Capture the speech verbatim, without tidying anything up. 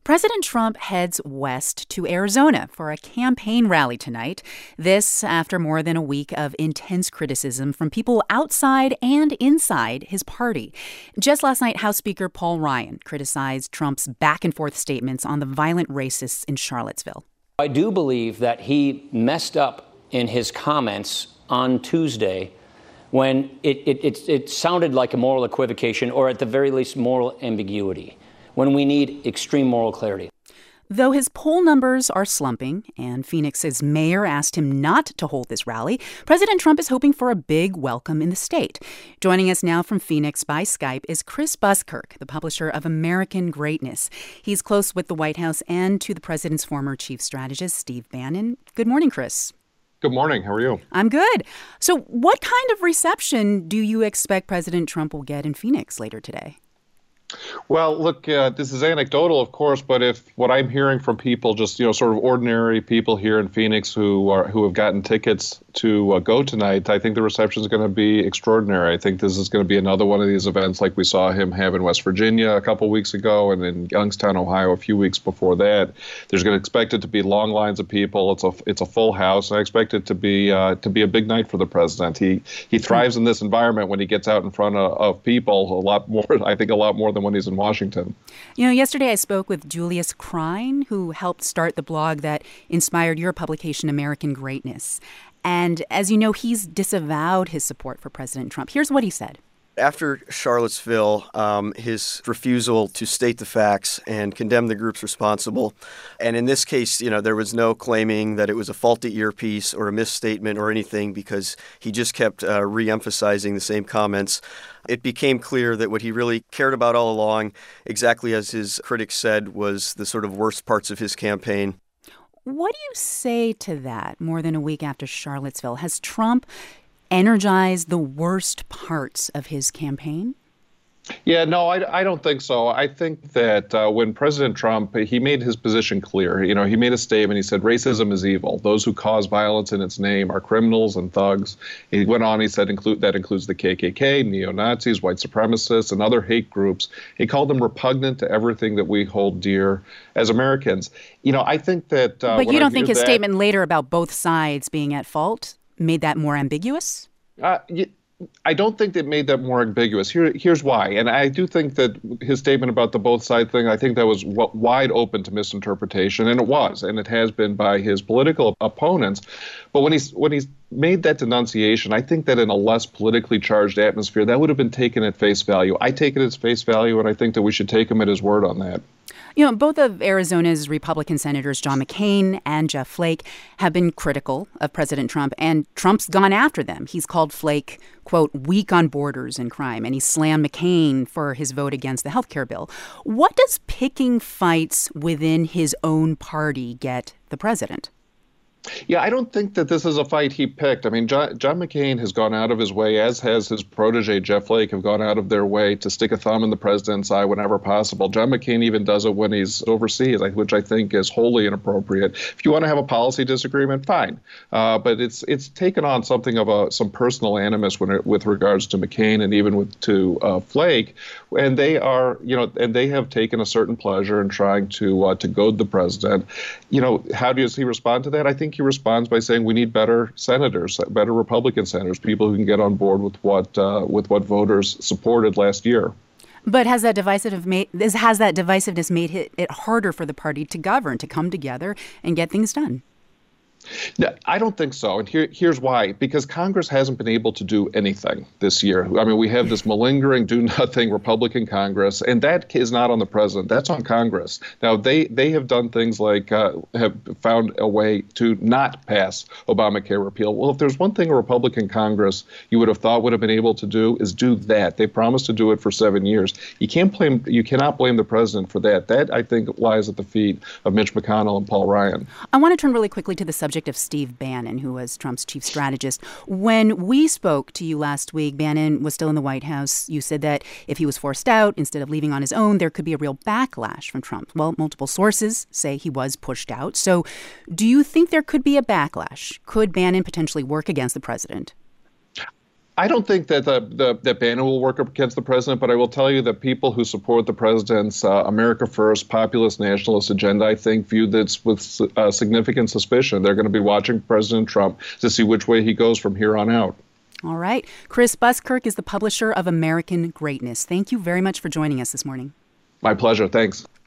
President Trump heads west to Arizona for a campaign rally tonight. This after more than a week of intense criticism from people outside and inside his party. Just last night, House Speaker Paul Ryan criticized Trump's back-and-forth statements on the violent racists in Charlottesville. I do believe that he messed up in his comments on Tuesday when it, it, it, it sounded like a moral equivocation, or at the very least moral ambiguity, when we need extreme moral clarity. Though his poll numbers are slumping and Phoenix's mayor asked him not to hold this rally, President Trump is hoping for a big welcome in the state. Joining us now from Phoenix by Skype is Chris Buskirk, the publisher of American Greatness. He's close with the White House and to the president's former chief strategist, Steve Bannon. Good morning, Chris. Good morning. How are you? I'm good. So what kind of reception do you expect President Trump will get in Phoenix later today? Well, look, uh, this is anecdotal, of course, but if what I'm hearing from people, just, you know, sort of ordinary people here in Phoenix who are who have gotten tickets to uh, go tonight, I think the reception is going to be extraordinary. I think this is going to be another one of these events like we saw him have in West Virginia a couple weeks ago and in Youngstown, Ohio, a few weeks before that. There's going to expect it to be long lines of people. It's a it's a full house. And I expect it to be uh, to be a big night for the president. He he thrives in this environment when he gets out in front of, of people a lot more. I think a lot more than when he's in Washington. You know, yesterday I spoke with Julius Krein, who helped start the blog that inspired your publication, American Greatness. And as you know, he's disavowed his support for President Trump. Here's what he said. After Charlottesville, um, his refusal to state the facts and condemn the groups responsible, and in this case, you know, there was no claiming that it was a faulty earpiece or a misstatement or anything because he just kept uh, re-emphasizing the same comments. It became clear that what he really cared about all along, exactly as his critics said, was the sort of worst parts of his campaign. What do you say to that more than a week after Charlottesville? Has Trump energize the worst parts of his campaign? Yeah, no, I, I don't think so. I think that uh, when President Trump, he made his position clear. You know, he made a statement. He said racism is evil. Those who cause violence in its name are criminals and thugs. He went on, he said include that includes the K K K, neo-Nazis, white supremacists, and other hate groups. He called them repugnant to everything that we hold dear as Americans. You know, I think that... Uh, but you don't think his that, statement later about both sides being at fault made that more ambiguous? Uh, y- I don't think that made that more ambiguous. Here, here's why. And I do think that his statement about the both side thing, I think that was w- wide open to misinterpretation, and it was, and it has been by his political opponents. But when he's when he's made that denunciation, I think that in a less politically charged atmosphere, that would have been taken at face value. I take it at face value, and I think that we should take him at his word on that. You know, both of Arizona's Republican senators, John McCain and Jeff Flake, have been critical of President Trump, and Trump's gone after them. He's called Flake, quote, weak on borders and crime, and he slammed McCain for his vote against the health care bill. What does picking fights within his own party get the president? Yeah, I don't think that this is a fight he picked. I mean, John, John McCain has gone out of his way, as has his protege, Jeff Flake, have gone out of their way to stick a thumb in the president's eye whenever possible. John McCain even does it when he's overseas, which I think is wholly inappropriate. If you want to have a policy disagreement, fine. Uh, but it's it's taken on something of a some personal animus when it, with regards to McCain and even with to uh, Flake. And they are, you know, and they have taken a certain pleasure in trying to uh, to goad the president. You know, how does he respond to that? I think he responds by saying we need better senators, better Republican senators, people who can get on board with what uh, with what voters supported last year. But has that divisive made has that divisiveness made it, it harder for the party to govern, to come together and get things done? No, I don't think so. And here, here's why. Because Congress hasn't been able to do anything this year. I mean, we have this malingering, do-nothing Republican Congress, and that is not on the president. That's on Congress. Now, they, they have done things like uh, have found a way to not pass Obamacare repeal. Well, if there's one thing a Republican Congress you would have thought would have been able to do is do that. They promised to do it for seven years. You can't blame, you cannot blame the president for that. That, I think, lies at the feet of Mitch McConnell and Paul Ryan. I want to turn really quickly to the subject of Steve Bannon, who was Trump's chief strategist. When we spoke to you last week, Bannon was still in the White House. You said that if he was forced out, instead of leaving on his own, there could be a real backlash from Trump. Well, multiple sources say he was pushed out. So do you think there could be a backlash? Could Bannon potentially work against the president? I don't think that the, the, that Bannon will work up against the president, but I will tell you that people who support the president's uh, America First populist nationalist agenda, I think, view this with uh, significant suspicion. They're going to be watching President Trump to see which way he goes from here on out. All right. Chris Buskirk is the publisher of American Greatness. Thank you very much for joining us this morning. My pleasure. Thanks.